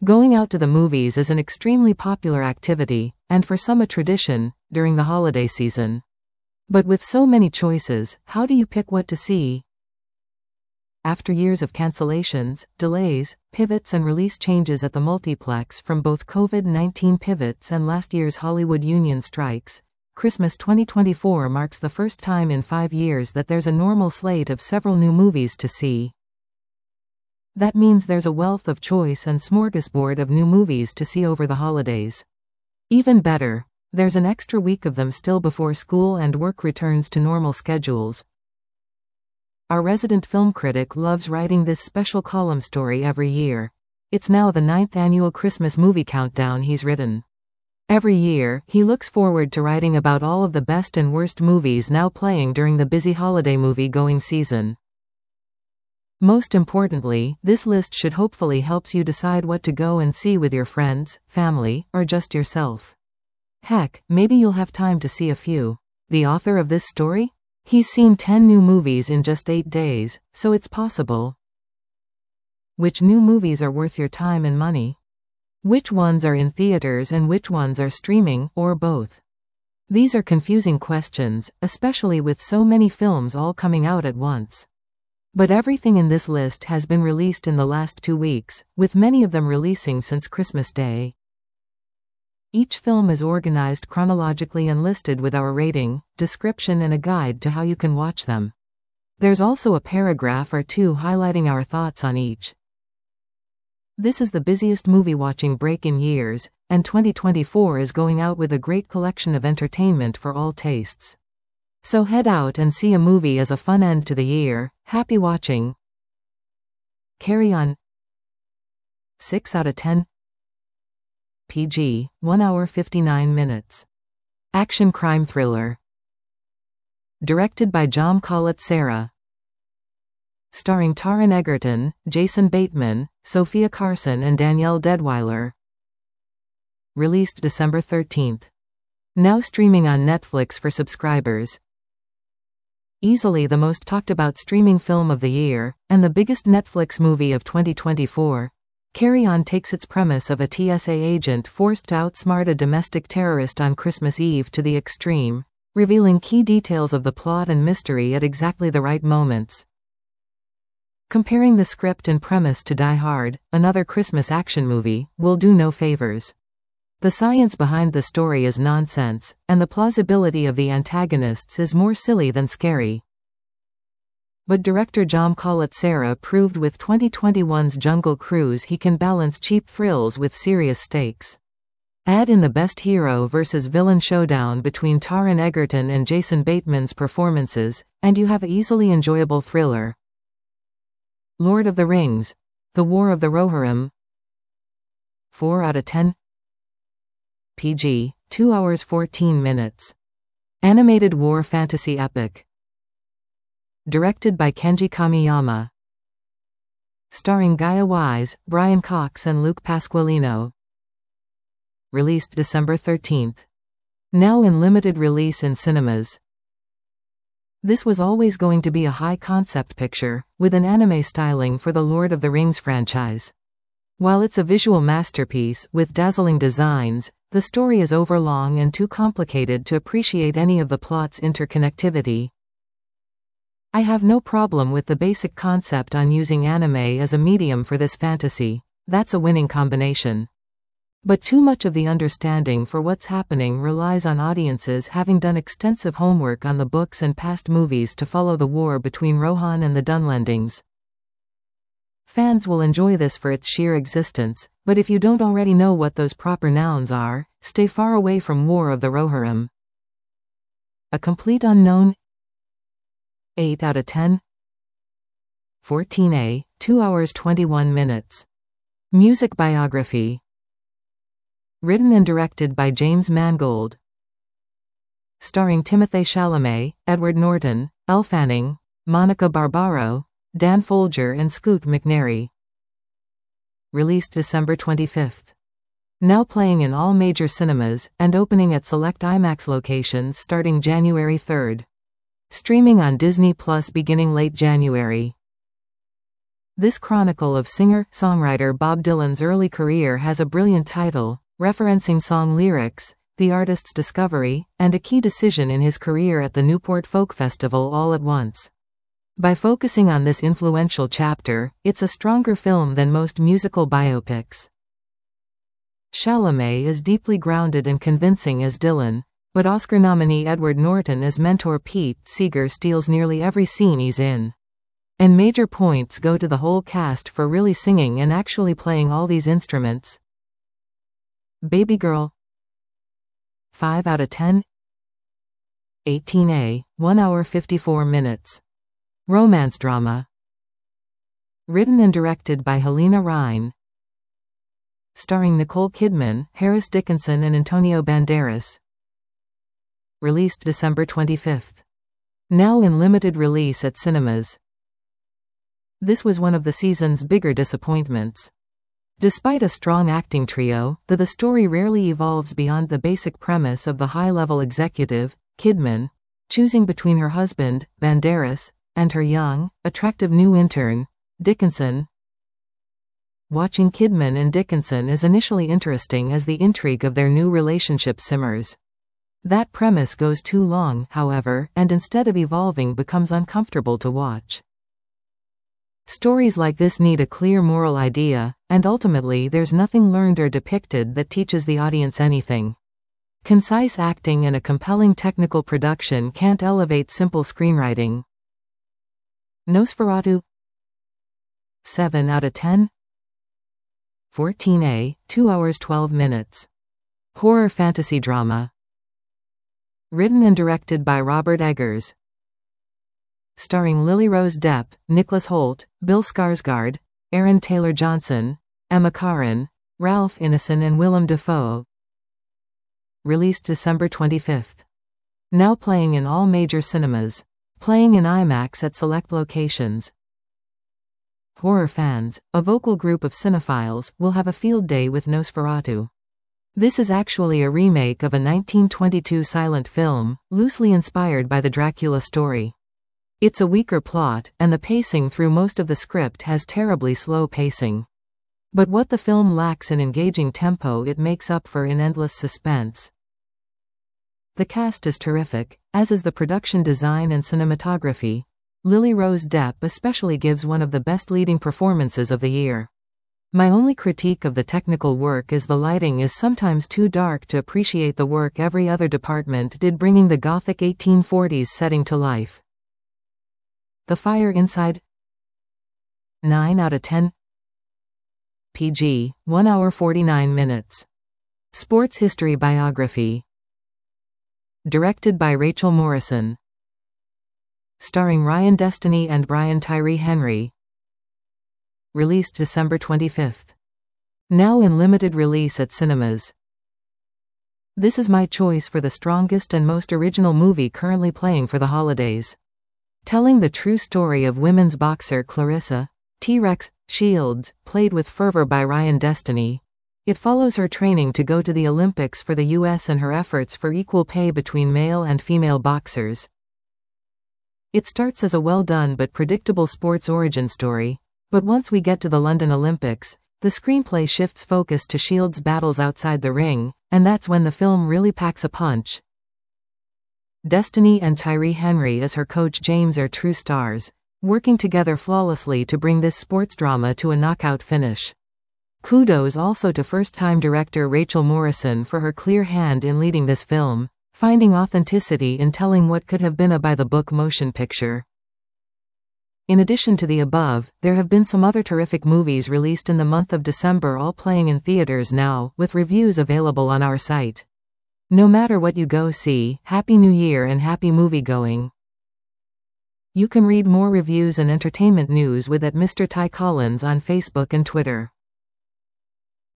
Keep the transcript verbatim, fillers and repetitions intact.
Going out to the movies is an extremely popular activity, and for some a tradition, during the holiday season. But with so many choices, how do you pick what to see? After years of cancellations, delays, pivots and release changes at the multiplex from both COVID nineteen pivots and last year's Hollywood union strikes, Christmas twenty twenty-four marks the first time in five years that there's a normal slate of several new movies to see. That means there's a wealth of choice and smorgasbord of new movies to see over the holidays. Even better, there's an extra week of them still before school and work returns to normal schedules. Our resident film critic loves writing this special column story every year. It's now the ninth annual Christmas movie countdown he's written. Every year, he looks forward to writing about all of the best and worst movies now playing during the busy holiday movie-going season. Most importantly, this list should hopefully helps you decide what to go and see with your friends, family, or just yourself. Heck, maybe you'll have time to see a few. The author of this story? He's seen ten new movies in just eight days, so it's possible. Which new movies are worth your time and money? Which ones are in theaters and which ones are streaming, or both? These are confusing questions, especially with so many films all coming out at once. But everything in this list has been released in the last two weeks, with many of them releasing since Christmas Day. Each film is organized chronologically and listed with our rating, description and a guide to how you can watch them. There's also a paragraph or two highlighting our thoughts on each. This is the busiest movie-watching break in years, and twenty twenty-four is going out with a great collection of entertainment for all tastes. So head out and see a movie as a fun end to the year. Happy watching. Carry On. six out of ten. P G, one hour fifty-nine minutes. Action crime thriller. Directed by Jaume Collet-Serra. Starring Taron Egerton, Jason Bateman, Sofia Carson and Danielle Deadwyler. Released December thirteenth. Now streaming on Netflix for subscribers. Easily the most talked about streaming film of the year, and the biggest Netflix movie of twenty twenty-four, Carry On takes its premise of a T S A agent forced to outsmart a domestic terrorist on Christmas Eve to the extreme, revealing key details of the plot and mystery at exactly the right moments. Comparing the script and premise to Die Hard, another Christmas action movie, will do no favors. The science behind the story is nonsense, and the plausibility of the antagonists is more silly than scary. But director Jaume Collet-Serra proved with twenty twenty-one's Jungle Cruise he can balance cheap thrills with serious stakes. Add in the best hero versus villain showdown between Taron Egerton and Jason Bateman's performances, and you have an easily enjoyable thriller. Lord of the Rings: The War of the Rohirrim. four out of ten. P G, two hours fourteen minutes. Animated war fantasy epic. Directed by Kenji Kamiyama. Starring Gaia Wise, Brian Cox and Luke Pasqualino. Released December thirteenth. Now in limited release in cinemas. This was always going to be a high-concept picture, with an anime styling for the Lord of the Rings franchise. While it's a visual masterpiece, with dazzling designs, the story is overlong and too complicated to appreciate any of the plot's interconnectivity. I have no problem with the basic concept on using anime as a medium for this fantasy. That's a winning combination. But too much of the understanding for what's happening relies on audiences having done extensive homework on the books and past movies to follow the war between Rohan and the Dunlendings. Fans will enjoy this for its sheer existence, but if you don't already know what those proper nouns are, stay far away from War of the Rohirrim. A complete unknown. eight out of ten. fourteen A, two hours twenty-one minutes. Music biography. Written and directed by James Mangold. Starring Timothée Chalamet, Edward Norton, Elle Fanning, Monica Barbaro, Dan Folger and Scoot McNairy. Released December twenty-fifth. Now playing in all major cinemas, and opening at select IMAX locations starting January third. Streaming on Disney Plus beginning late January. This chronicle of singer-songwriter Bob Dylan's early career has a brilliant title, referencing song lyrics, the artist's discovery, and a key decision in his career at the Newport Folk Festival all at once. By focusing on this influential chapter, it's a stronger film than most musical biopics. Chalamet is deeply grounded and convincing as Dylan, but Oscar nominee Edward Norton as mentor Pete Seeger steals nearly every scene he's in. And major points go to the whole cast for really singing and actually playing all these instruments. Baby Girl. five out of ten. eighteen A, one hour fifty-four minutes. Romance drama. Written and directed by Helena Rhine. Starring Nicole Kidman, Harris Dickinson and Antonio Banderas. Released December twenty-fifth. Now in limited release at cinemas. This was one of the season's bigger disappointments. Despite a strong acting trio, the, the story rarely evolves beyond the basic premise of the high-level executive, Kidman, choosing between her husband, Banderas, and her young, attractive new intern, Dickinson. Watching Kidman and Dickinson is initially interesting as the intrigue of their new relationship simmers. That premise goes too long, however, and instead of evolving becomes uncomfortable to watch. Stories like this need a clear moral idea, and ultimately there's nothing learned or depicted that teaches the audience anything. Concise acting and a compelling technical production can't elevate simple screenwriting. Nosferatu. seven out of ten. fourteen A, two hours twelve minutes. Horror fantasy drama. Written and directed by Robert Eggers. Starring Lily Rose Depp, Nicholas Hoult, Bill Skarsgård, Aaron Taylor Johnson, Emma Corrin, Ralph Ineson and Willem Dafoe. Released December twenty-fifth. Now playing in all major cinemas. Playing in IMAX at select locations. Horror fans, a vocal group of cinephiles, will have a field day with Nosferatu. This is actually a remake of a nineteen twenty-two silent film, loosely inspired by the Dracula story. It's a weaker plot, and the pacing through most of the script has terribly slow pacing. But what the film lacks in engaging tempo it makes up for in endless suspense. The cast is terrific, as is the production design and cinematography. Lily Rose Depp especially gives one of the best leading performances of the year. My only critique of the technical work is the lighting is sometimes too dark to appreciate the work every other department did, bringing the gothic eighteen forties setting to life. The Fire Inside. nine out of ten. P G, one hour forty-nine minutes. Sports history biography. Directed by Rachel Morrison. Starring Ryan Destiny and Brian Tyree Henry. Released December twenty-fifth. Now in limited release at cinemas. This is my choice for the strongest and most original movie currently playing for the holidays. Telling the true story of women's boxer Clarissa T-Rex Shields, played with fervor by Ryan Destiny. It follows her training to go to the Olympics for the U S and her efforts for equal pay between male and female boxers. It starts as a well-done but predictable sports origin story, but once we get to the London Olympics, the screenplay shifts focus to Shields' battles outside the ring, and that's when the film really packs a punch. Destiny and Tyree Henry as her coach James are true stars, working together flawlessly to bring this sports drama to a knockout finish. Kudos also to first-time director Rachel Morrison for her clear hand in leading this film, finding authenticity in telling what could have been a by-the-book motion picture. In addition to the above, there have been some other terrific movies released in the month of December, all playing in theaters now, with reviews available on our site. No matter what you go see, Happy New Year and happy movie-going. You can read more reviews and entertainment news with at Mister Ty Collins on Facebook and Twitter.